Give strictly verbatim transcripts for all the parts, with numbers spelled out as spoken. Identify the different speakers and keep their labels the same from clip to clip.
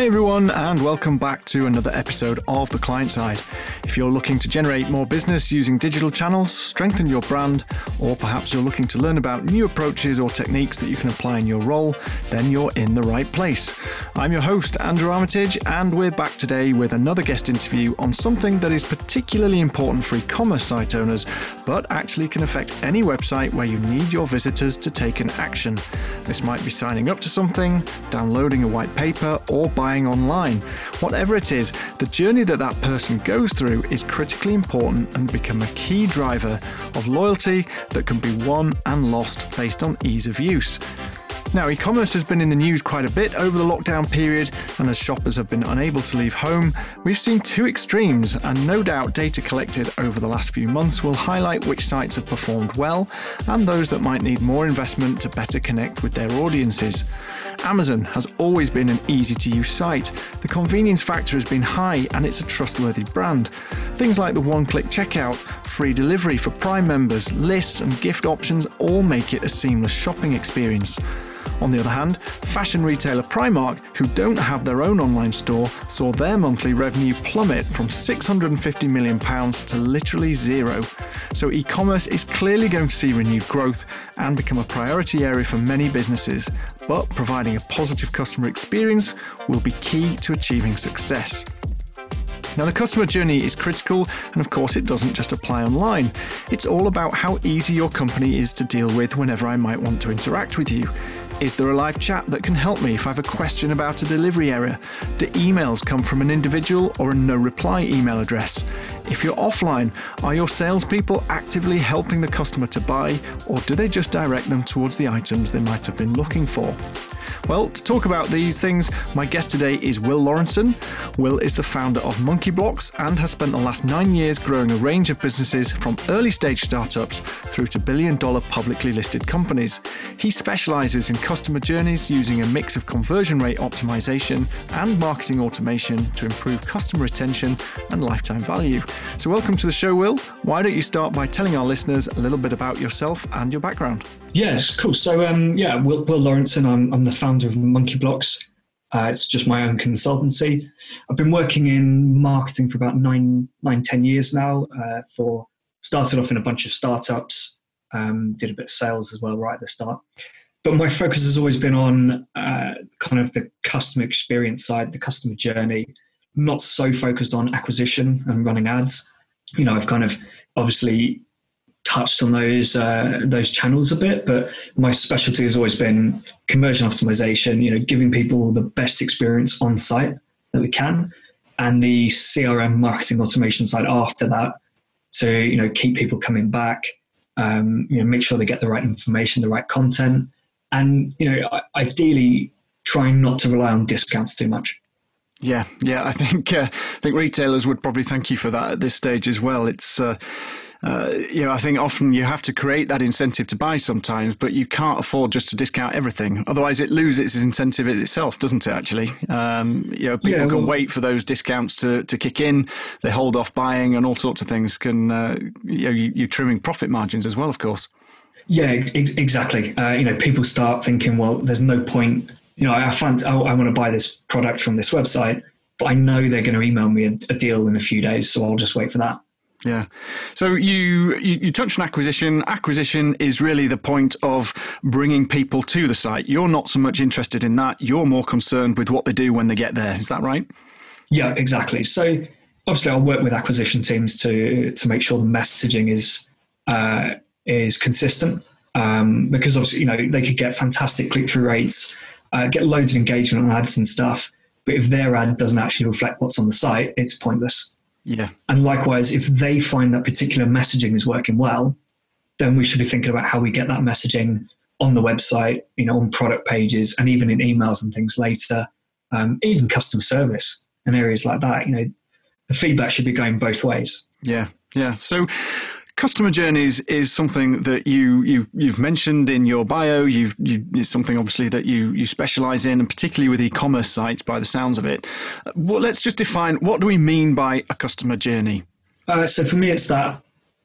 Speaker 1: Hey everyone, and welcome back to another episode of The Client Side. If you're looking to generate more business using digital channels, strengthen your brand, or perhaps you're looking to learn about new approaches or techniques that you can apply in your role, then you're in the right place. I'm your host, Andrew Armitage, and we're back today with another guest interview on something that is particularly important for e-commerce site owners, but actually can affect any website where you need your visitors to take an action. This might be signing up to something, downloading a white paper, or buying online. Whatever it is, the journey that that person goes through is critically important and become a key driver of loyalty that can be won and lost based on ease of use. Now, e-commerce has been in the news quite a bit over the lockdown period, and as shoppers have been unable to leave home, we've seen two extremes, and no doubt data collected over the last few months will highlight which sites have performed well and those that might need more investment to better connect with their audiences. Amazon has always been an easy-to-use site. The convenience factor has been high, and it's a trustworthy brand. Things like the one-click checkout, free delivery for Prime members, lists and gift options all make it a seamless shopping experience. On the other hand, fashion retailer Primark, who don't have their own online store, saw their monthly revenue plummet from six hundred fifty million pounds to literally zero. So e-commerce is clearly going to see renewed growth and become a priority area for many businesses, but providing a positive customer experience will be key to achieving success. Now, the customer journey is critical, and of course it doesn't just apply online. It's all about how easy your company is to deal with whenever I might want to interact with you. Is there a live chat that can help me if I have a question about a delivery error? Do emails come from an individual or a no-reply email address? If you're offline, are your salespeople actively helping the customer to buy, or do they just direct them towards the items they might have been looking for? Well, to talk about these things, my guest today is Will Lawrenson. Will is the founder of Monkey Blocks and has spent the last nine years growing a range of businesses from early stage startups through to billion dollar publicly listed companies. He specializes in customer journeys using a mix of conversion rate optimization and marketing automation to improve customer retention and lifetime value. So welcome to the show, Will. Why don't you start by telling our listeners a little bit about yourself and your background?
Speaker 2: Yes, cool. So, um, yeah, Will, Will Lawrenson, I'm, I'm the founder of Monkey Blocks. Uh, it's just my own consultancy. I've been working in marketing for about nine, nine, ten years now. Uh, for started off in a bunch of startups, um, did a bit of sales as well right at the start. But my focus has always been on uh, kind of the customer experience side, the customer journey, not so focused on acquisition and running ads. You know, I've kind of obviously touched on those uh, those channels a bit, but my specialty has always been conversion optimization, you know, giving people the best experience on site that we can, and the C R M marketing automation side after that to, you know, keep people coming back, um, you know, make sure they get the right information, the right content, and, you know, ideally trying not to rely on discounts too much.
Speaker 1: Yeah, yeah, I think uh, I think retailers would probably thank you for that at this stage as well. It's uh, Uh, you know, I think often you have to create that incentive to buy sometimes, but you can't afford just to discount everything. Otherwise, it loses its incentive in itself, doesn't it, actually? Um, you know, people yeah, well, can wait for those discounts to, to kick in. They hold off buying, and all sorts of things can, uh, you know, you, you're trimming profit margins as well, of course.
Speaker 2: Yeah, ex- exactly. Uh, you know, people start thinking, well, there's no point. You know, I fancy, I, I want to buy this product from this website, but I know they're going to email me a, a deal in a few days, so I'll just wait for that.
Speaker 1: Yeah. So you, you you touched on acquisition. Acquisition is really the point of bringing people to the site. You're not so much interested in that. You're more concerned with what they do when they get there. Is that right?
Speaker 2: Yeah, exactly. So obviously I'll work with acquisition teams to to make sure the messaging is uh, is consistent, um, because obviously, you know, they could get fantastic click-through rates, uh, get loads of engagement on ads and stuff, but if their ad doesn't actually reflect what's on the site, it's pointless.
Speaker 1: Yeah.
Speaker 2: And likewise, if they find that particular messaging is working well, then we should be thinking about how we get that messaging on the website, you know, on product pages, and even in emails and things later, um, even customer service and areas like that. You know, the feedback should be going both ways.
Speaker 1: Yeah, yeah. So customer journeys is something that you, you've, you've mentioned in your bio. You've, you, it's something obviously that you, you specialize in, and particularly with e-commerce sites by the sounds of it. Well, let's just define, what do we mean by a customer journey?
Speaker 2: Uh, so for me, it's that,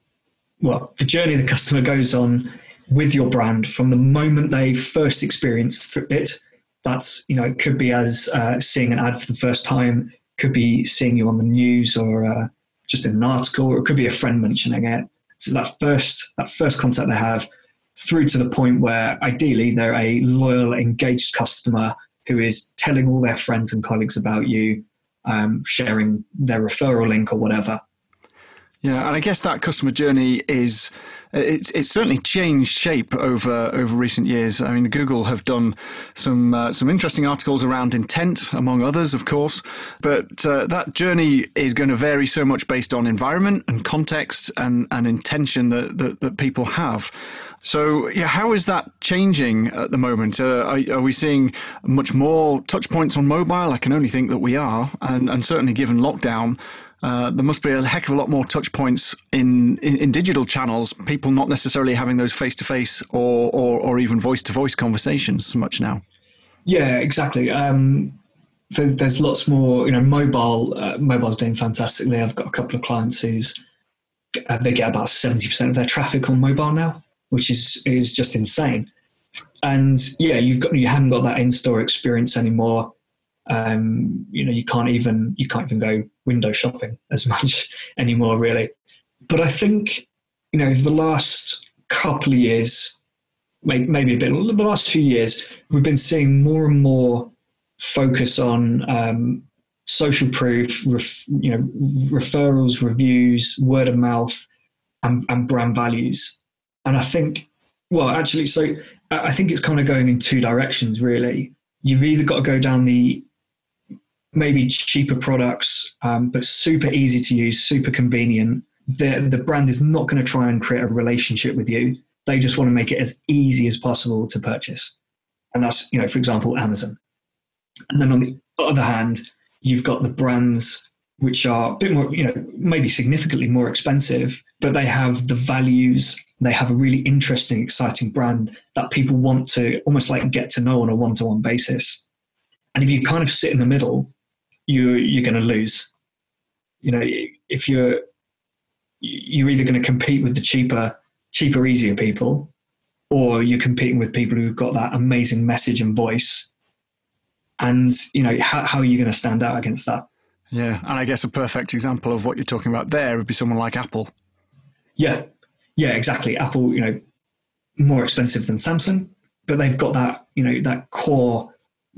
Speaker 2: well, the journey the customer goes on with your brand from the moment they first experience it That's, you know, it could be as uh, seeing an ad for the first time, could be seeing you on the news or uh, just in an article, or it could be a friend mentioning it. So that first that first contact they have, through to the point where ideally they're a loyal, engaged customer who is telling all their friends and colleagues about you, um, sharing their referral link or whatever.
Speaker 1: Yeah, and I guess that customer journey is it's it's certainly changed shape over over recent years. I mean, Google have done some uh, some interesting articles around intent, among others, of course. But uh, that journey is going to vary so much based on environment and context and, and intention that, that that people have. So, yeah, how is that changing at the moment? Uh, are, are we seeing much more touch points on mobile? I can only think that we are, and and certainly given lockdown. Uh, there must be a heck of a lot more touch points in, in, in digital channels, people not necessarily having those face-to-face or, or, or even voice-to-voice conversations so much now.
Speaker 2: Yeah, exactly. Um, there's, there's lots more, you know, mobile, uh, mobile's doing fantastically. I've got a couple of clients who's, uh, they get about seventy percent of their traffic on mobile now, which is, is just insane. And yeah, you've got, you haven't got that in-store experience anymore. Um, you know, you can't even you can't even go window shopping as much anymore, really. But I think, you know, the last couple of years, maybe, maybe a bit, the last few years, we've been seeing more and more focus on um, social proof, ref, you know, referrals, reviews, word of mouth, and, and brand values. And I think, well, actually, so I think it's kind of going in two directions, really. You've either got to go down the maybe cheaper products, um, but super easy to use, super convenient. The, the brand is not going to try and create a relationship with you. They just want to make it as easy as possible to purchase. And that's, you know, for example, Amazon. And then on the other hand, you've got the brands which are a bit more, you know, maybe significantly more expensive, but they have the values. They have a really interesting, exciting brand that people want to almost like get to know on a one-to-one basis. And if you kind of sit in the middle, you, you're going to lose. You know, if you're, you're either going to compete with the cheaper, cheaper, easier people, or you're competing with people who've got that amazing message and voice. And, you know, how, how are you going to stand out against that?
Speaker 1: Yeah. And I guess a perfect example of what you're talking about there would be someone like Apple.
Speaker 2: Yeah. Yeah, exactly. Apple, you know, more expensive than Samsung, but they've got that, you know, that core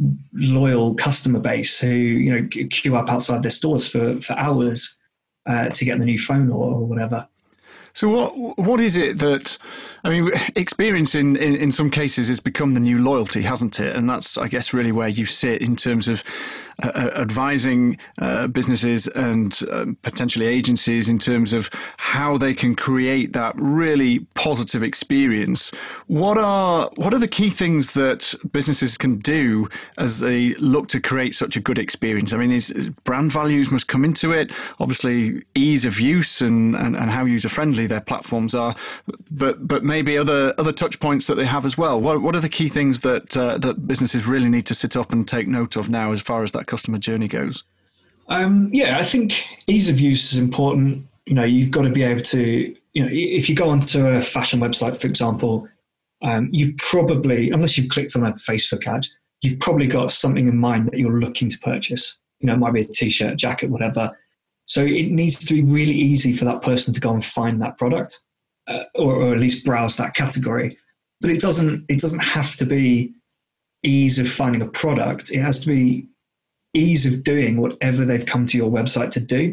Speaker 2: loyal customer base who, you know, queue up outside their stores for, for hours uh, to get the new phone or, or whatever.
Speaker 1: So what what is it that, I mean, experience in, in, in some cases has become the new loyalty, hasn't it? And that's, I guess, really where you sit in terms of uh, advising uh, businesses and uh, potentially agencies in terms of how they can create that really positive experience. What are what are the key things that businesses can do as they look to create such a good experience? I mean, is, is brand values must come into it, obviously ease of use and, and, and how user-friendly their platforms are, but but maybe other other touch points that they have as well. What what are the key things that uh, that businesses really need to sit up and take note of now as far as that customer journey goes?
Speaker 2: Um, yeah, I think ease of use is important. You know, you've got to be able to, you know, if you go onto a fashion website, for example, um, you've probably, unless you've clicked on a Facebook ad, you've probably got something in mind that you're looking to purchase. You know, it might be a t-shirt, jacket, whatever. So it needs to be really easy for that person to go and find that product, uh, or, or at least browse that category. But it doesn't. It doesn't have to be ease of finding a product. It has to be ease of doing whatever they've come to your website to do.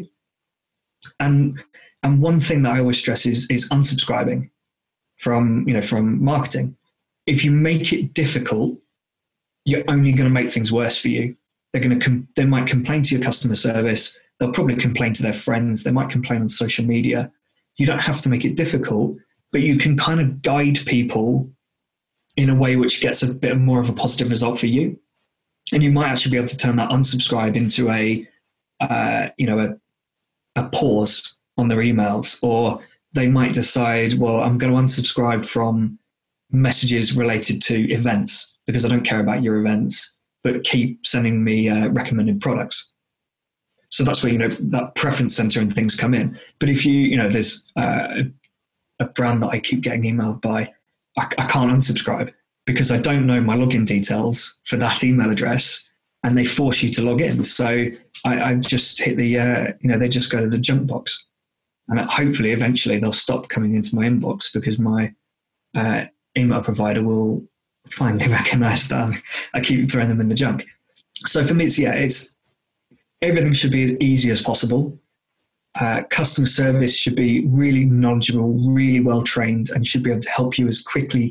Speaker 2: And and one thing that I always stress is is unsubscribing from you know from marketing. If you make it difficult, you're only going to make things worse for you. They're going to com- they might complain to your customer service. They'll probably complain to their friends. They might complain on social media. You don't have to make it difficult, but you can kind of guide people in a way which gets a bit more of a positive result for you. And you might actually be able to turn that unsubscribe into a, uh, you know, a, a pause on their emails, or they might decide, well, I'm going to unsubscribe from messages related to events because I don't care about your events, but keep sending me uh, recommended products. So that's where, you know, that preference center and things come in. But if you, you know, there's uh, a brand that I keep getting emailed by, I, I can't unsubscribe because I don't know my login details for that email address, and they force you to log in. So I, I just hit the, uh, you know, they just go to the junk box, and hopefully eventually they'll stop coming into my inbox because my uh, email provider will finally recognize that I keep throwing them in the junk. So for me, it's, yeah, it's, everything should be as easy as possible. Uh, customer service should be really knowledgeable, really well trained, and should be able to help you as quickly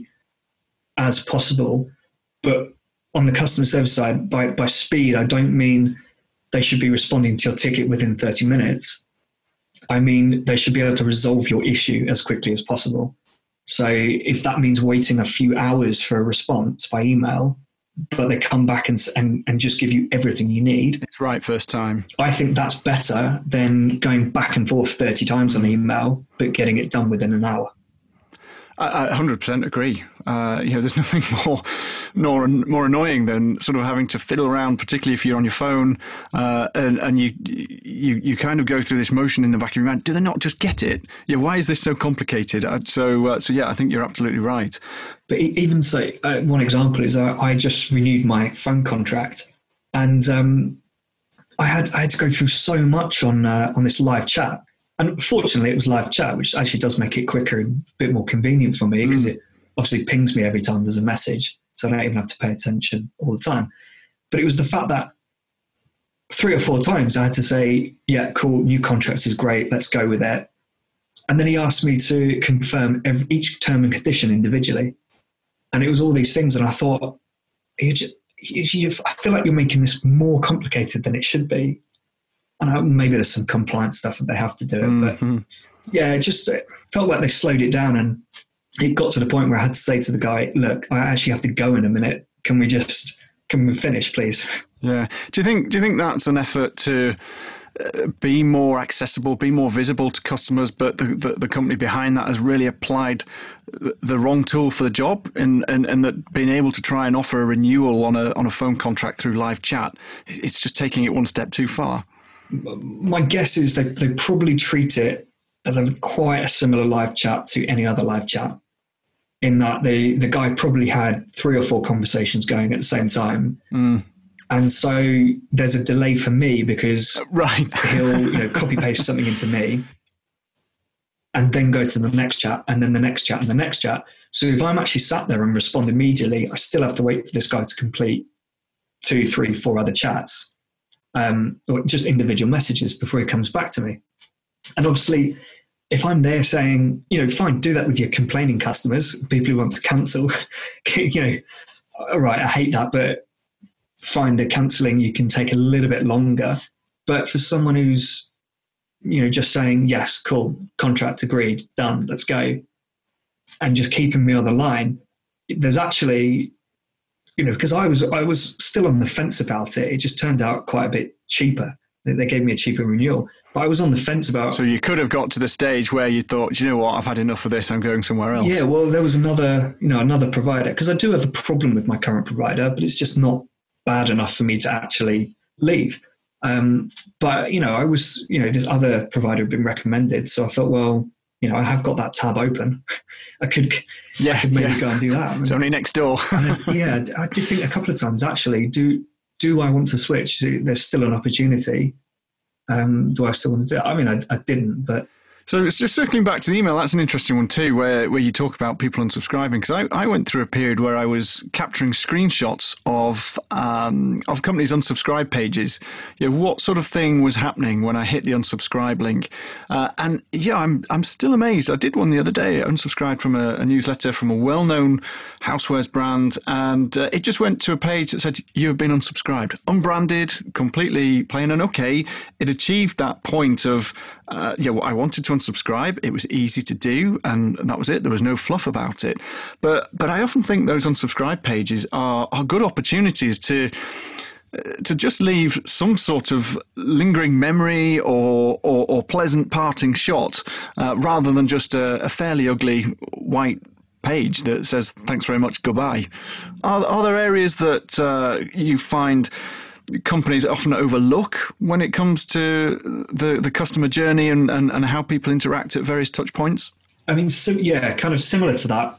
Speaker 2: as possible. But on the customer service side, by, by speed, I don't mean they should be responding to your ticket within thirty minutes. I mean, they should be able to resolve your issue as quickly as possible. So if that means waiting a few hours for a response by email, but they come back and, and, and just give you everything you need.
Speaker 1: It's right first time.
Speaker 2: I think that's better than going back and forth thirty times on email, but getting it done within an hour.
Speaker 1: I one hundred percent agree. Uh, you know, there's nothing more, more, more annoying than sort of having to fiddle around, particularly if you're on your phone, uh, and, and you, you, you kind of go through this motion in the back of your mind. Do they not just get it? Yeah. Why is this so complicated? Uh, so, uh, so yeah, I think you're absolutely right.
Speaker 2: But even so, uh, one example is uh, I just renewed my phone contract, and um, I had I had to go through so much on uh, on this live chat. And fortunately, it was live chat, which actually does make it quicker and a bit more convenient for me because mm. it obviously pings me every time there's a message. So I don't even have to pay attention all the time. But it was the fact that three or four times I had to say, yeah, cool, new contract is great, let's go with it. And then he asked me to confirm every, each term and condition individually. And it was all these things. And I thought, you just, you, you, I feel like you're making this more complicated than it should be. And I, maybe there's some compliance stuff that they have to do, mm-hmm. but yeah, it just it felt like they slowed it down, and it got to the point where I had to say to the guy, "Look, I actually have to go in a minute. Can we just can we finish, please?"
Speaker 1: Yeah. Do you think Do you think that's an effort to uh, be more accessible, be more visible to customers, but the, the, the company behind that has really applied the, the wrong tool for the job, and, and and that being able to try and offer a renewal on a on a phone contract through live chat, it's just taking it one step too far?
Speaker 2: My guess is they, they probably treat it as a quite a similar live chat to any other live chat, in that the, the guy probably had three or four conversations going at the same time. Mm. And so there's a delay for me because
Speaker 1: right.
Speaker 2: he'll you know, copy paste something into me and then go to the next chat and then the next chat and the next chat. So if I'm actually sat there and respond immediately, I still have to wait for this guy to complete two, three, four other chats. Um, or just individual messages before he comes back to me. And obviously, if I'm there saying, you know, fine, do that with your complaining customers, people who want to cancel, you know, all right, I hate that, but fine, the cancelling, you can take a little bit longer. But for someone who's, you know, just saying, yes, cool, contract agreed, done, let's go, and just keeping me on the line, there's actually... You know, because I was I was still on the fence about it. It just turned out quite a bit cheaper. They gave me a cheaper renewal, but I was on the fence about.
Speaker 1: So you could have got to the stage where you thought, you know what, I've had enough of this. I'm going somewhere else.
Speaker 2: Yeah, well, there was another, you know, another provider, because I do have a problem with my current provider, but it's just not bad enough for me to actually leave. Um, but you know, I was, you know, this other provider had been recommended, so I thought, well, you know, I have got that tab open. I could, yeah, I could maybe yeah. go and do that.
Speaker 1: It's only next door.
Speaker 2: I, yeah, I did think a couple of times, actually, do do I want to switch? There's still an opportunity. Um, do I still want to do it? I mean, I, I didn't, but...
Speaker 1: So it's just circling back to the email, that's an interesting one too, where, where you talk about people unsubscribing, because I, I went through a period where I was capturing screenshots of um, of companies' unsubscribe pages. You know, what sort of thing was happening when I hit the unsubscribe link? Uh, and yeah, I'm I'm still amazed. I did one the other day, unsubscribed from a, a newsletter from a well-known housewares brand, and uh, it just went to a page that said, you have been unsubscribed. Unbranded, completely plain and okay. It achieved that point of, uh, yeah, well, I wanted to unsubscribe. It was easy to do, and that was it. There was no fluff about it. But but I often think those unsubscribe pages are are good opportunities to to just leave some sort of lingering memory or or, or pleasant parting shot, uh, rather than just a, a fairly ugly white page that says thanks very much, goodbye. Are, are there areas that uh, you find companies often overlook when it comes to the, the customer journey and, and, and how people interact at various touch points?
Speaker 2: I mean, so, yeah, kind of similar to that.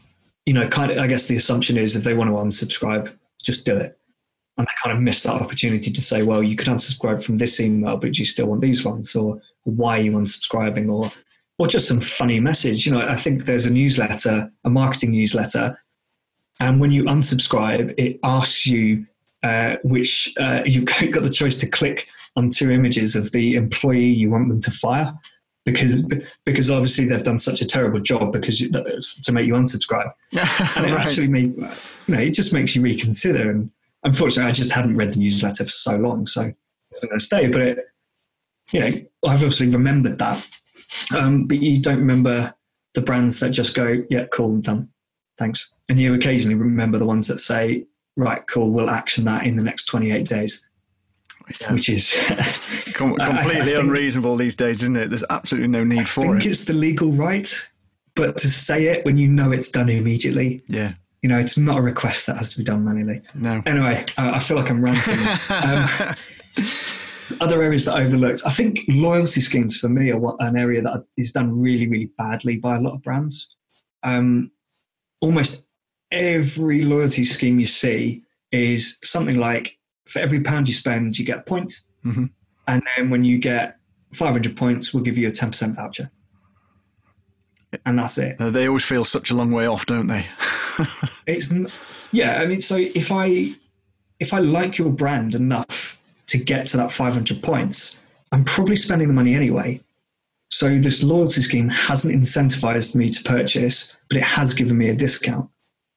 Speaker 2: you know, kind of, I guess the assumption is if they want to unsubscribe, just do it. And I kind of missed that opportunity to say, well, you could unsubscribe from this email, but do you still want these ones? Or why are you unsubscribing? Or, or just some funny message. You know, I think there's a newsletter, a marketing newsletter. And when you unsubscribe, it asks you uh, which uh, you've got the choice to click on two images of the employee you want them to fire. Because because obviously they've done such a terrible job because you, to make you unsubscribe. And it right. actually made, you know, it just makes you reconsider. And unfortunately, I just hadn't read the newsletter for so long, so it's going to stay. But, it, you know, I've obviously remembered that. Um, but you don't remember the brands that just go, yeah, cool, I'm done. Thanks. And you occasionally remember the ones that say, right, cool, we'll action that in the next twenty-eight days. Yeah. Which is
Speaker 1: Com- completely I, I think, unreasonable these days, isn't it? There's absolutely no need
Speaker 2: I
Speaker 1: for it.
Speaker 2: I think it's the legal right, but to say it when you know it's done immediately,
Speaker 1: yeah,
Speaker 2: you know, it's not a request that has to be done manually.
Speaker 1: No.
Speaker 2: Anyway, uh, I feel like I'm ranting. um, other areas that I overlooked, I think loyalty schemes for me are what, an area that is done really, really badly by a lot of brands. Um, almost every loyalty scheme you see is something like, for every pound you spend, you get a point.
Speaker 1: Mm-hmm.
Speaker 2: And then when you get five hundred points, we'll give you a ten percent voucher. And that's it.
Speaker 1: Uh, they always feel such a long way off, don't they?
Speaker 2: It's yeah. I mean, so if I if I like your brand enough to get to that five hundred points, I'm probably spending the money anyway. So this loyalty scheme hasn't incentivized me to purchase, but it has given me a discount.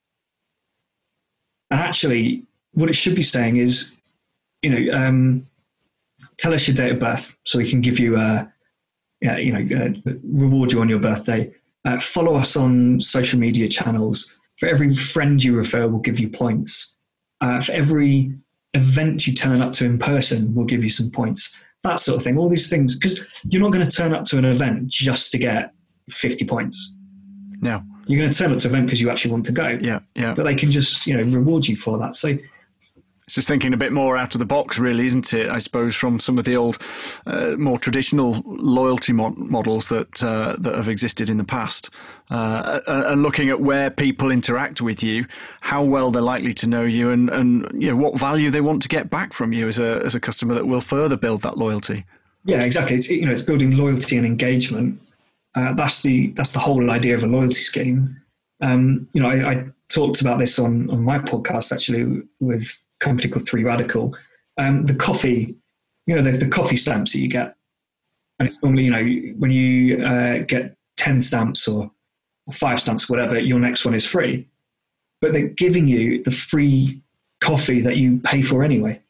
Speaker 2: And actually, what it should be saying is, you know, um, tell us your date of birth so we can give you a, yeah, you know, uh, reward you on your birthday. Uh, follow us on social media channels. For every friend you refer, we'll give you points. Uh, for every event you turn up to in person, we'll give you some points. That sort of thing. All these things, because you're not going to turn up to an event just to get fifty points.
Speaker 1: No.
Speaker 2: You're going to turn up to an event because you actually want to go.
Speaker 1: Yeah, yeah.
Speaker 2: But they can just, you know, reward you for that. So
Speaker 1: it's just thinking a bit more out of the box, really, isn't it? I suppose from some of the old, uh, more traditional loyalty mod- models that uh, that have existed in the past, uh, and looking at where people interact with you, how well they're likely to know you, and and you know what value they want to get back from you as a as a customer that will further build that loyalty.
Speaker 2: Yeah, exactly. It's you know it's building loyalty and engagement. Uh, that's the that's the whole idea of a loyalty scheme. Um, you know, I, I talked about this on on my podcast actually with a company called Three Radical. Um, the coffee, you know, the, the coffee stamps that you get, and it's normally, you know, when you uh, get ten stamps or, or five stamps, whatever, your next one is free. But they're giving you the free coffee that you pay for anyway.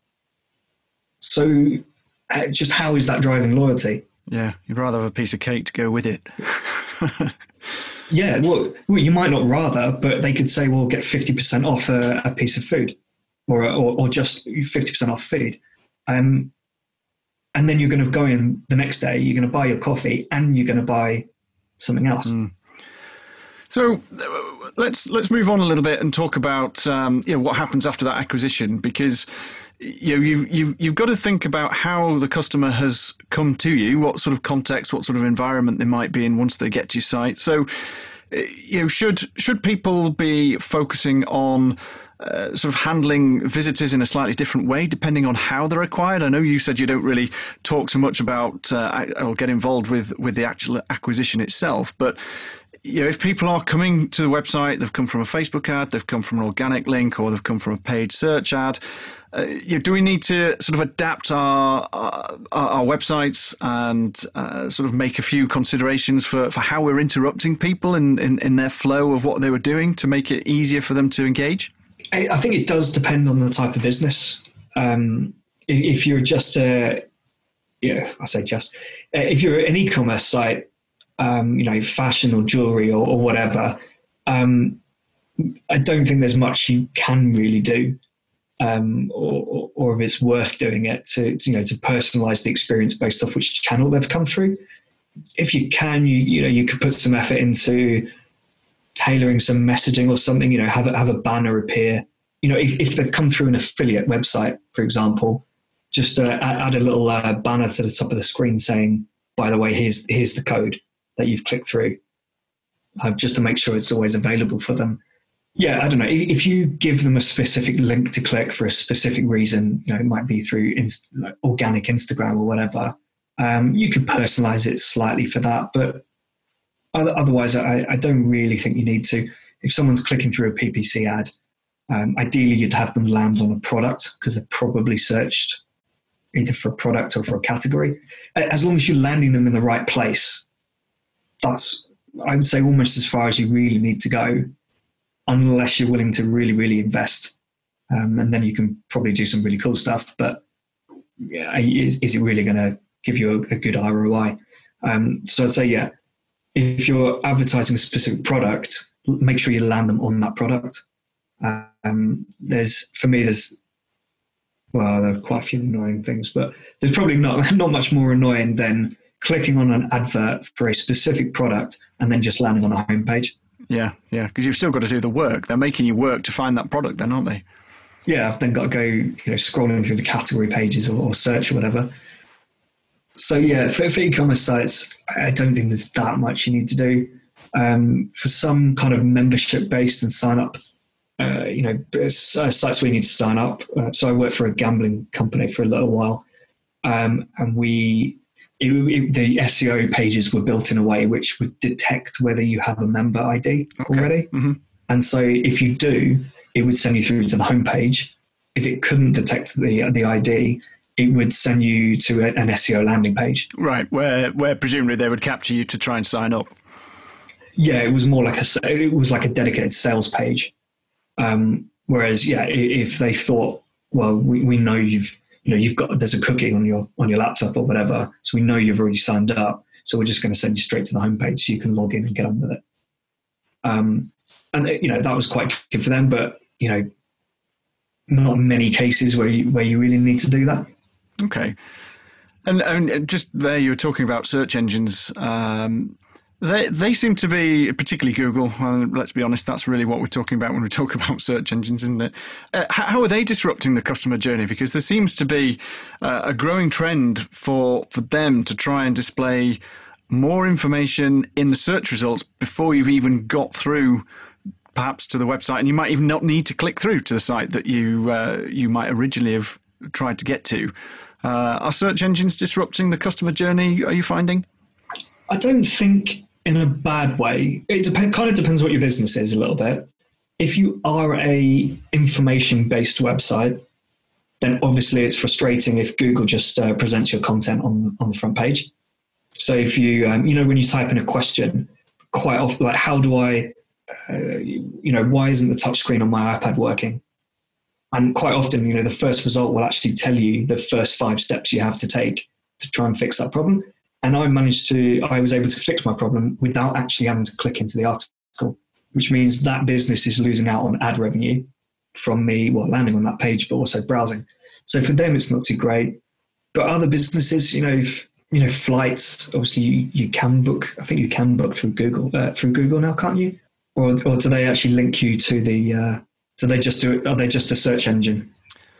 Speaker 2: So, uh, just how is that driving loyalty?
Speaker 1: Yeah, you'd rather have a piece of cake to go with it.
Speaker 2: Yeah, well, well, you might not rather, but they could say, well, get fifty percent off a, a piece of food or, or or just fifty percent off food. Um, and then you're going to go in the next day, you're going to buy your coffee and you're going to buy something else.
Speaker 1: Mm. So uh, let's let's move on a little bit and talk about um, you know, what happens after that acquisition, because you know, you've, you've, you've got to think about how the customer has come to you, what sort of context, what sort of environment they might be in once they get to your site. So, you know, should should people be focusing on uh, sort of handling visitors in a slightly different way, depending on how they're acquired? I know you said you don't really talk so much about uh, or get involved with, with the actual acquisition itself, but you know, if people are coming to the website, they've come from a Facebook ad, they've come from an organic link, or they've come from a paid search ad, uh, you know, do we need to sort of adapt our our, our websites and uh, sort of make a few considerations for, for how we're interrupting people in, in, in their flow of what they were doing to make it easier for them to engage?
Speaker 2: I, I think it does depend on the type of business. Um, if you're just a, yeah, I say just, if you're an e-commerce site, Um, you know, fashion or jewelry or, or whatever, um, I don't think there's much you can really do, um, or, or if it's worth doing it to, to, you know, to personalize the experience based off which channel they've come through. If you can, you you know, you could put some effort into tailoring some messaging or something. You know, have a, have a banner appear. You know, if, if they've come through an affiliate website, for example, just uh, add a little uh, banner to the top of the screen saying, "By the way, here's here's the code that you've clicked through," uh, just to make sure it's always available for them. Yeah, I don't know. If, if you give them a specific link to click for a specific reason, you know, it might be through inst- like organic Instagram or whatever. Um, you could personalize it slightly for that, but otherwise, I, I don't really think you need to. If someone's clicking through a P P C ad, um, ideally you'd have them land on a product because they're probably searched either for a product or for a category. As long as you're landing them in the right place, that's, I would say, almost as far as you really need to go, unless you're willing to really, really invest. Um, and then you can probably do some really cool stuff. But yeah, is, is it really going to give you a, a good R O I? Um, so I'd say, yeah, if you're advertising a specific product, make sure you land them on that product. Um, there's, for me, there's, well, there are quite a few annoying things, but there's probably not, not much more annoying than clicking on an advert for a specific product and then just landing on a homepage.
Speaker 1: Yeah, yeah, because you've still got to do the work. They're making you work to find that product then, aren't they?
Speaker 2: Yeah, I've then got to go, you know, scrolling through the category pages or, or search or whatever. So yeah, for, for e-commerce sites, I don't think there's that much you need to do. Um, for some kind of membership-based and sign-up, uh, you know, sites we need to sign up. Uh, so I worked for a gambling company for a little while, um, and we it, it, the S E O pages were built in a way which would detect whether you have a member I D okay. already. Mm-hmm. And so if you do, it would send you through to the homepage. If it couldn't detect the the I D, it would send you to a, an S E O landing page.
Speaker 1: Right, where where presumably they would capture you to try and sign up.
Speaker 2: Yeah, it was more like a it was like a dedicated sales page. Um, whereas, yeah, if they thought, well, we, we know you've you know you've got there's a cookie on your on your laptop or whatever, so we know you've already signed up, so we're just going to send you straight to the homepage so you can log in and get on with it. Um, and you know that was quite good for them, but you know, not many cases where you where you really need to do that.
Speaker 1: Okay, and, and just there you were talking about search engines. Um, They they seem to be, particularly Google, well, let's be honest, that's really what we're talking about when we talk about search engines, isn't it? Uh, how are they disrupting the customer journey? Because there seems to be uh, a growing trend for, for them to try and display more information in the search results before you've even got through perhaps to the website, and you might even not need to click through to the site that you uh, you might originally have tried to get to. Uh, are search engines disrupting the customer journey, are you finding?
Speaker 2: I don't think in a bad way. It depend, kind of depends what your business is a little bit. If you are a information-based website, then obviously it's frustrating if Google just uh, presents your content on on the front page. So if you, um, you know, when you type in a question, quite often, like, how do I, uh, you know, why isn't the touchscreen on my iPad working? And quite often, you know, the first result will actually tell you the first five steps you have to take to try and fix that problem. And I managed to, I was able to fix my problem without actually having to click into the article, which means that business is losing out on ad revenue from me, well, landing on that page, but also browsing. So for them, it's not too great. But other businesses, you know, if, you know, flights, obviously you, you can book, I think you can book through Google, uh, through Google now, can't you? Or, or do they actually link you to the, uh, do they just do it? Are they just a search engine?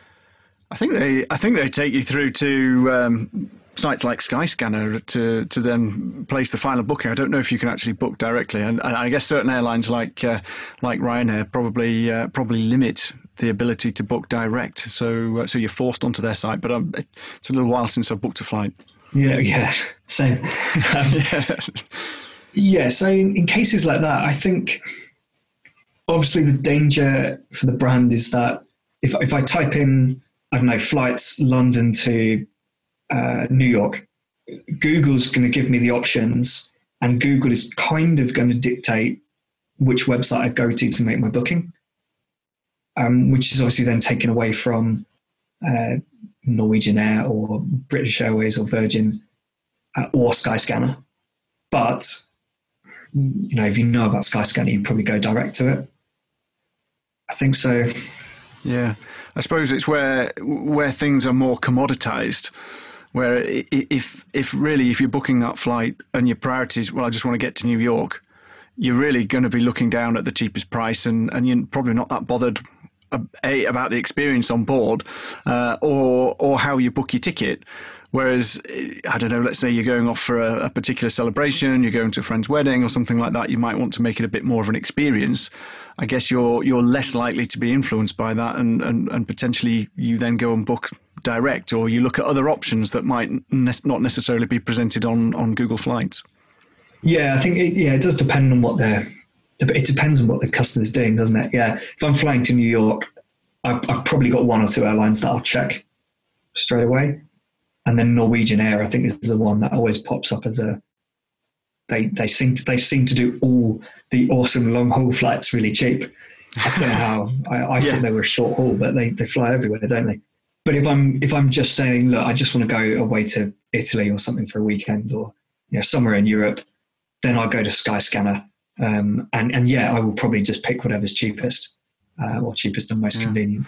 Speaker 1: I think they, I think they take you through to, um, sites like Skyscanner to to then place the final booking. I don't know if you can actually book directly, and, and I guess certain airlines like uh, like Ryanair probably uh, probably limit the ability to book direct. So uh, so you're forced onto their site. But um, it's a little while since I've booked a flight.
Speaker 2: Yeah, yeah, same. Um, yeah. yeah. So in, in cases like that, I think obviously the danger for the brand is that if if I type in, I don't know, flights London to Uh, New York, Google's going to give me the options, and Google is kind of going to dictate which website I go to to make my booking, um, which is obviously then taken away from uh, Norwegian Air or British Airways or Virgin uh, or Skyscanner. But, you know, if you know about Skyscanner, you probably go direct to it. I think so.
Speaker 1: Yeah. I suppose it's where where things are more commoditized. Where if if really if you're booking that flight and your priorities, well, I just want to get to New York, you're really going to be looking down at the cheapest price, and, and you're probably not that bothered a about the experience on board, uh, or or how you book your ticket. Whereas, I don't know, let's say you're going off for a, a particular celebration, you're going to a friend's wedding or something like that, you might want to make it a bit more of an experience. I guess you're you're less likely to be influenced by that, and, and, and potentially you then go and book direct, or you look at other options that might ne- not necessarily be presented on, on Google Flights.
Speaker 2: Yeah, I think it, yeah, it does depend on what they're, it depends on what the customer's doing, doesn't it? Yeah, if I'm flying to New York, I've, I've probably got one or two airlines that I'll check straight away. And then Norwegian Air, I think, is the one that always pops up as a. They they seem to they seem to do all the awesome long haul flights really cheap. I don't know how. I, I yeah. thought they were a short haul, but they, they fly everywhere, don't they? But if I'm if I'm just saying, look, I just want to go away to Italy or something for a weekend, or you know somewhere in Europe, then I'll go to Skyscanner, um, and and yeah, I will probably just pick whatever's cheapest uh, or cheapest and most yeah. convenient.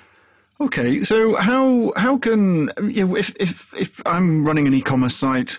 Speaker 1: Okay, so how how can you know, if if if I'm running an e-commerce site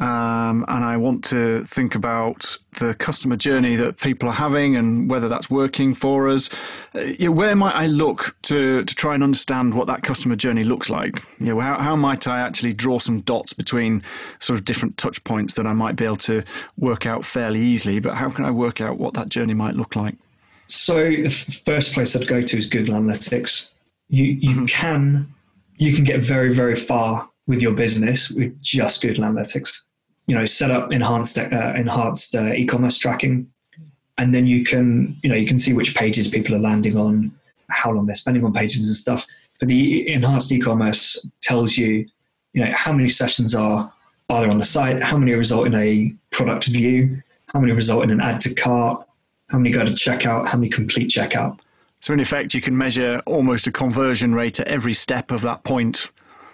Speaker 1: um, and I want to think about the customer journey that people are having and whether that's working for us, uh, you know, where might I look to to try and understand what that customer journey looks like? You know, how how might I actually draw some dots between sort of different touch points that I might be able to work out fairly easily? But how can I work out what that journey might look like?
Speaker 2: So the first place I'd go to is Google Analytics. You you can you can get very, very far with your business with just Google Analytics. You know, set up enhanced uh, enhanced uh, e-commerce tracking, and then you can you know you can see which pages people are landing on, how long they're spending on pages and stuff. But the enhanced e-commerce tells you you know how many sessions are are there on the site, how many result in a product view, how many result in an add to cart, how many go to checkout, how many complete checkout.
Speaker 1: So in effect, you can measure almost a conversion rate at every step of that point,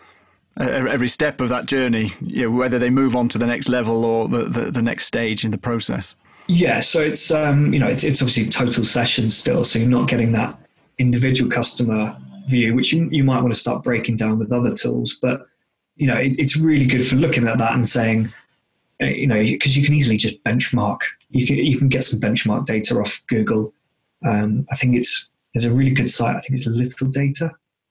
Speaker 1: uh, every step of that journey, you know, whether they move on to the next level or the, the, the next stage in the process.
Speaker 2: Yeah, so it's um, you know it's, it's obviously total sessions still, so you're not getting that individual customer view, which you, you might want to start breaking down with other tools. But you know it, it's really good for looking at that and saying, uh, you know, because you can easily just benchmark. You can you can get some benchmark data off Google. Um, I think it's There's a really good site. I think it's Little Data.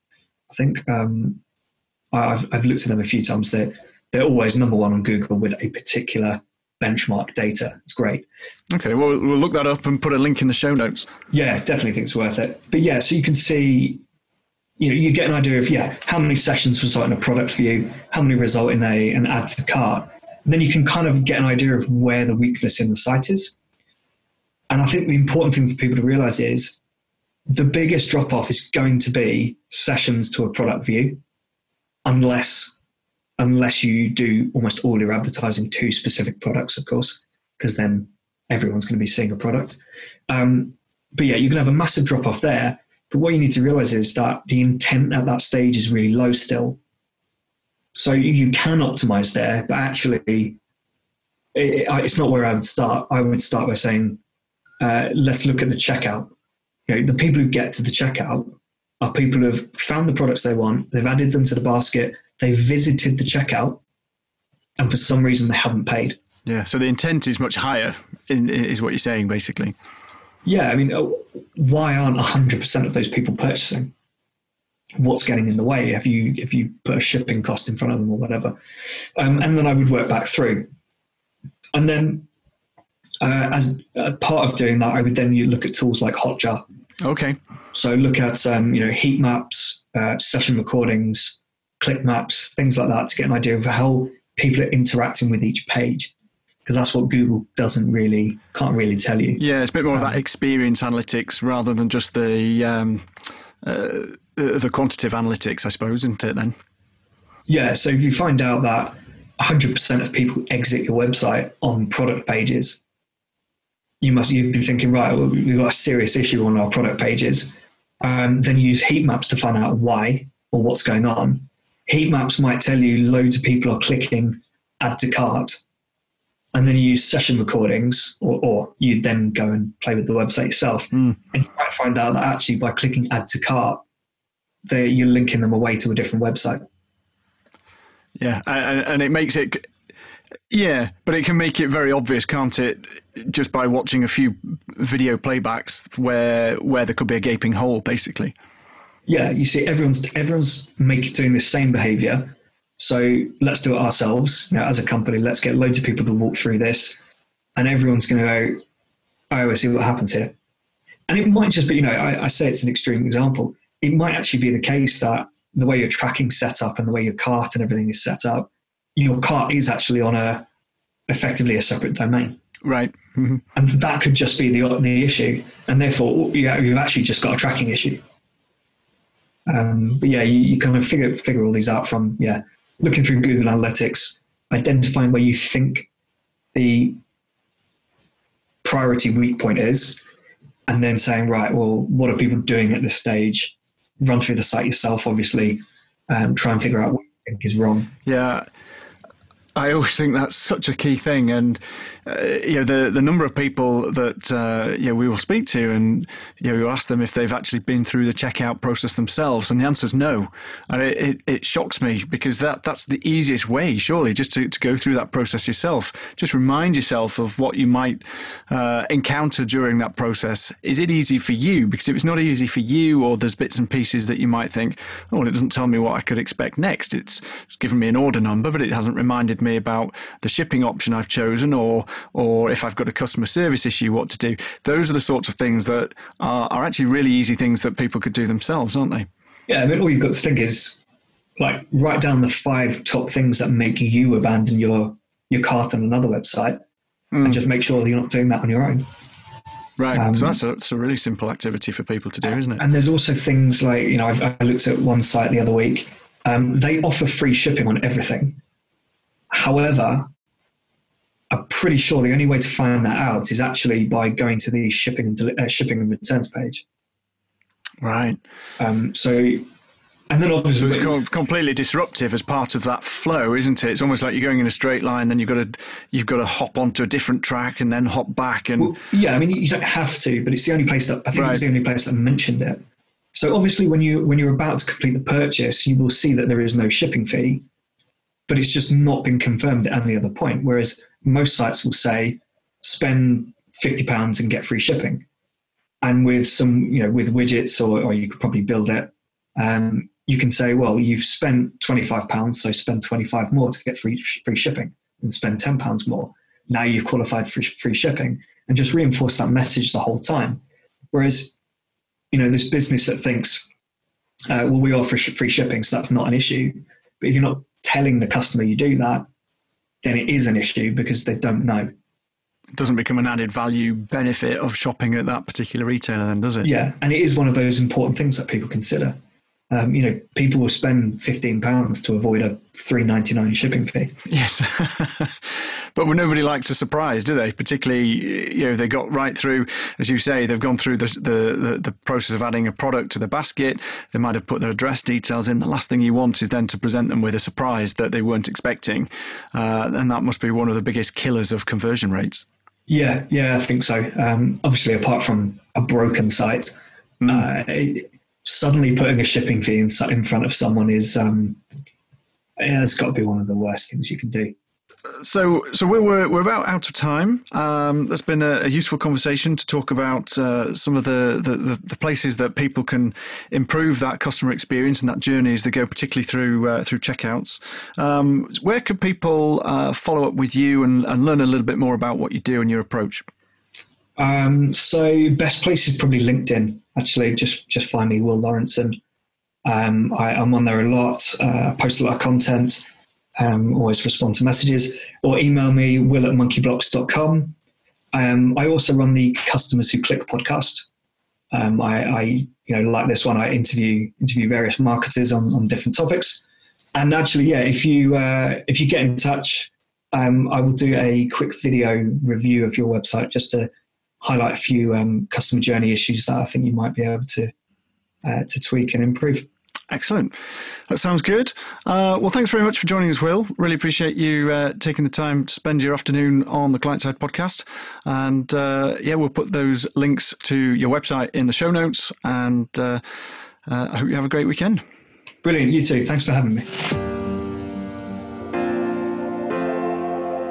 Speaker 2: I think um, I've I've looked at them a few times. They're they're always number one on Google with a particular benchmark data. It's great.
Speaker 1: Okay, well we'll look that up and put a link in the show notes.
Speaker 2: Yeah, definitely think it's worth it. But yeah, so you can see, you know, you get an idea of yeah how many sessions result in a product view, how many result in a an add to cart, and then you can kind of get an idea of where the weakness in the site is. And I think the important thing for people to realize is, the biggest drop-off is going to be sessions to a product view, unless unless you do almost all your advertising to specific products, of course, because then everyone's going to be seeing a product. Um, but yeah, you can have a massive drop-off there. But what you need to realize is that the intent at that stage is really low still. So you can optimize there, but actually it, it's not where I would start. I would start by saying, uh, let's look at the checkout. You know, the people who get to the checkout are people who have found the products they want, they've added them to the basket, they've visited the checkout, and for some reason they haven't paid.
Speaker 1: Yeah, so the intent is much higher, in, is what you're saying, basically.
Speaker 2: Yeah, I mean, why aren't one hundred percent of those people purchasing? What's getting in the way? Have you if you put a shipping cost in front of them or whatever? Um, and then I would work back through. And then uh, as uh, part of doing that, I would then you look at tools like Hotjar.
Speaker 1: Okay.
Speaker 2: So look at um, you know heat maps, uh, session recordings, click maps, things like that to get an idea of how people are interacting with each page, because that's what Google doesn't really can't really tell you.
Speaker 1: Yeah, it's a bit more um, of that experience analytics rather than just the um, uh, the quantitative analytics, I suppose, isn't it then?
Speaker 2: Yeah. So if you find out that one hundred percent of people exit your website on product pages, you must you'd be thinking, right, well, we've got a serious issue on our product pages. Um, then use heat maps to find out why or what's going on. Heat maps might tell you loads of people are clicking add to cart, and then you use session recordings, or, or you then go and play with the website yourself, mm. and you might find out that actually by clicking add to cart, you're linking them away to a different website.
Speaker 1: Yeah, and, and it makes it Yeah, but it can make it very obvious, can't it? Just by watching a few video playbacks where where there could be a gaping hole, basically.
Speaker 2: Yeah, you see, everyone's everyone's making doing the same behaviour. So let's do it ourselves. You know, as a company, let's get loads of people to walk through this, and everyone's going to go, "Oh, I see what happens here." And it might just be, you know, I, I say it's an extreme example. It might actually be the case that the way your tracking's set up and the way your cart and everything is set up, your cart is actually on a effectively a separate domain.
Speaker 1: Right. Mm-hmm.
Speaker 2: And that could just be the the issue. And therefore, yeah, you've actually just got a tracking issue. Um, but yeah, you, you kind of figure figure all these out from, yeah, looking through Google Analytics, identifying where you think the priority weak point is, and then saying, right, well, what are people doing at this stage? Run through the site yourself, obviously, um, try and figure out what you think is wrong.
Speaker 1: Yeah. I always think that's such a key thing, and uh, you know the the number of people that uh, you know we will speak to, and you know we will ask them if they've actually been through the checkout process themselves, and the answer is no. And it, it, it shocks me, because that that's the easiest way, surely, just to, to go through that process yourself. Just remind yourself of what you might uh, encounter during that process. Is it easy for you? Because if it's not easy for you, or there's bits and pieces that you might think, oh, well, it doesn't tell me what I could expect next. It's, it's given me an order number, but it hasn't reminded me me about the shipping option I've chosen, or or if I've got a customer service issue, what to do. Those are the sorts of things that are, are actually really easy things that people could do themselves, aren't they?
Speaker 2: Yeah, I mean, all you've got to think is, like, write down the five top things that make you abandon your your cart on another website, mm. and just make sure that you're not doing that on your own.
Speaker 1: Right, um, so that's a, that's a really simple activity for people to do, isn't it?
Speaker 2: And there's also things like, you know, I've, I looked at one site the other week. Um, they offer free shipping on everything. However, I'm pretty sure the only way to find that out is actually by going to the shipping and, uh, shipping and returns page.
Speaker 1: Right.
Speaker 2: Um, so, and then obviously,
Speaker 1: so it's co- completely disruptive as part of that flow, isn't it? It's almost like you're going in a straight line, then you've got to you've got to hop onto a different track and then hop back. And
Speaker 2: well, yeah, I mean, you don't have to, but it's the only place that I think right. it was the only place that mentioned it. So obviously, when you when you're about to complete the purchase, you will see that there is no shipping fee, but it's just not been confirmed at any other point. Whereas most sites will say, spend fifty pounds and get free shipping. And with some, you know, with widgets, or, or you could probably build it, um, you can say, well, you've spent twenty-five pounds, so spend twenty-five more to get free free shipping, and spend ten pounds more. Now you've qualified for free shipping, and just reinforce that message the whole time. Whereas, you know, this business that thinks, uh, well, we offer free shipping, so that's not an issue. But if you're not telling the customer you do that, then it is an issue, because they don't know.
Speaker 1: It doesn't become an added value benefit of shopping at that particular retailer then, does it?
Speaker 2: Yeah, and it is one of those important things that people consider. Um, you know, people will spend fifteen pounds to avoid a three ninety-nine shipping fee.
Speaker 1: Yes. But nobody likes a surprise, do they? Particularly, you know, they got right through, as you say, they've gone through the, the, the, the process of adding a product to the basket. They might have put their address details in. The last thing you want is then to present them with a surprise that they weren't expecting. Uh, and that must be one of the biggest killers of conversion rates.
Speaker 2: Yeah, yeah, I think so. Um, obviously, apart from a broken site, mm. uh, it, suddenly putting a shipping fee in, in front of someone is, um, it has got to be one of the worst things you can do.
Speaker 1: So, so we're we're about out of time. Um, there's been a, a useful conversation to talk about uh, some of the, the, the places that people can improve that customer experience and that journey as they go, particularly through uh, through checkouts. Um, where can people uh, follow up with you and, and learn a little bit more about what you do and your approach?
Speaker 2: Um, so, best place is probably LinkedIn. Actually, just just find me, Will Lawrenson. Um, I, I'm on there a lot. Uh, I post a lot of content. Um, always respond to messages, or email me, will at monkeyblocks dot com. Um, I also run the Customers Who Click podcast. Um, I, I, you know, like this one, I interview interview various marketers on, on different topics. And actually, yeah, if you uh, if you get in touch, um, I will do a quick video review of your website just to highlight a few um, customer journey issues that I think you might be able to uh, to tweak and improve.
Speaker 1: Excellent. That sounds good. Uh, well, thanks very much for joining us, Will. Really appreciate you uh, taking the time to spend your afternoon on the Client Side podcast. And uh, yeah, we'll put those links to your website in the show notes. And uh, uh, I hope you have a great weekend.
Speaker 2: Brilliant. You too. Thanks for having me.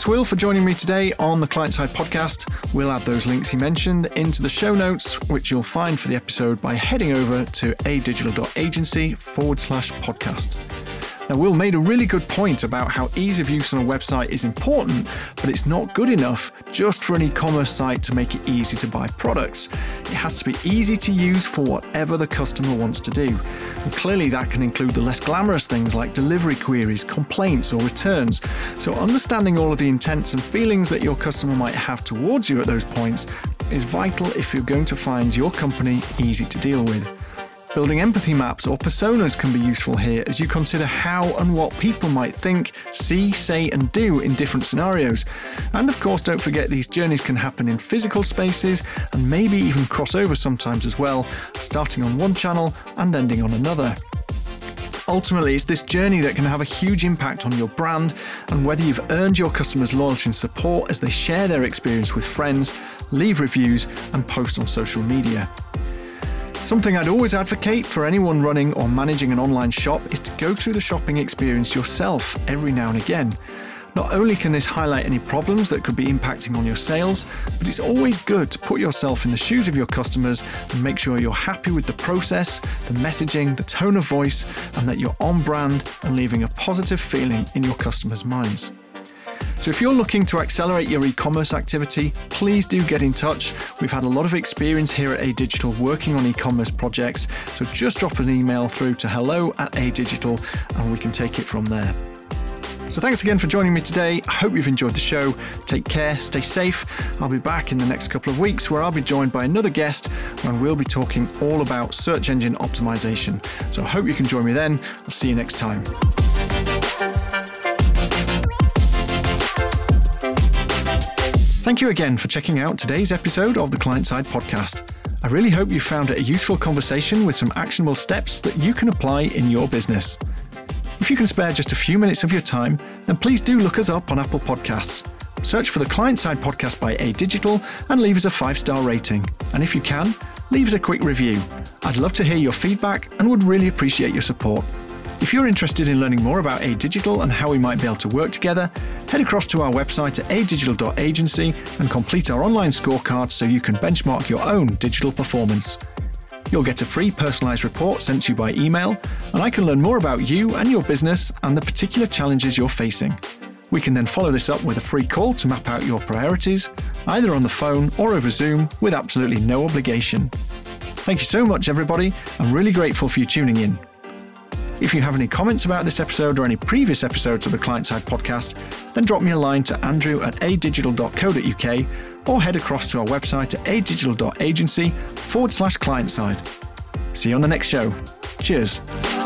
Speaker 1: Thanks, Will, for joining me today on the Client Side Podcast. We'll add those links he mentioned into the show notes, which you'll find for the episode by heading over to adigital.agency forward slash podcast. Now, Will made a really good point about how ease of use on a website is important, but it's not good enough just for an e-commerce site to make it easy to buy products. It has to be easy to use for whatever the customer wants to do. And clearly that can include the less glamorous things like delivery queries, complaints, or returns. So understanding all of the intents and feelings that your customer might have towards you at those points is vital if you're going to find your company easy to deal with. Building empathy maps or personas can be useful here as you consider how and what people might think, see, say and do in different scenarios. And of course, don't forget these journeys can happen in physical spaces and maybe even cross over sometimes as well, starting on one channel and ending on another. Ultimately, it's this journey that can have a huge impact on your brand and whether you've earned your customers' loyalty and support as they share their experience with friends, leave reviews and post on social media. Something I'd always advocate for anyone running or managing an online shop is to go through the shopping experience yourself every now and again. Not only can this highlight any problems that could be impacting on your sales, but it's always good to put yourself in the shoes of your customers and make sure you're happy with the process, the messaging, the tone of voice, and that you're on brand and leaving a positive feeling in your customers' minds. So if you're looking to accelerate your e-commerce activity, please do get in touch. We've had a lot of experience here at ADigital working on e-commerce projects, so just drop an email through to hello at adigital and we can take it from there. So thanks again for joining me today. I hope you've enjoyed the show. Take care, stay safe. I'll be back in the next couple of weeks where I'll be joined by another guest and we'll be talking all about search engine optimization. So I hope you can join me then. I'll see you next time. Thank you again for checking out today's episode of the Client Side Podcast. I really hope you found it a useful conversation with some actionable steps that you can apply in your business. If you can spare just a few minutes of your time, then please do look us up on Apple Podcasts. Search for the Client Side Podcast by ADigital and leave us a five-star rating. And if you can, leave us a quick review. I'd love to hear your feedback and would really appreciate your support. If you're interested in learning more about ADigital and how we might be able to work together, head across to our website at adigital dot agency and complete our online scorecard so you can benchmark your own digital performance. You'll get a free personalised report sent to you by email, and I can learn more about you and your business and the particular challenges you're facing. We can then follow this up with a free call to map out your priorities, either on the phone or over Zoom with absolutely no obligation. Thank you so much, everybody. I'm really grateful for you tuning in. If you have any comments about this episode or any previous episodes of the Client Side Podcast, then drop me a line to andrew at adigital dot co dot uk or head across to our website at adigital dot agency forward slash client side. See you on the next show. Cheers.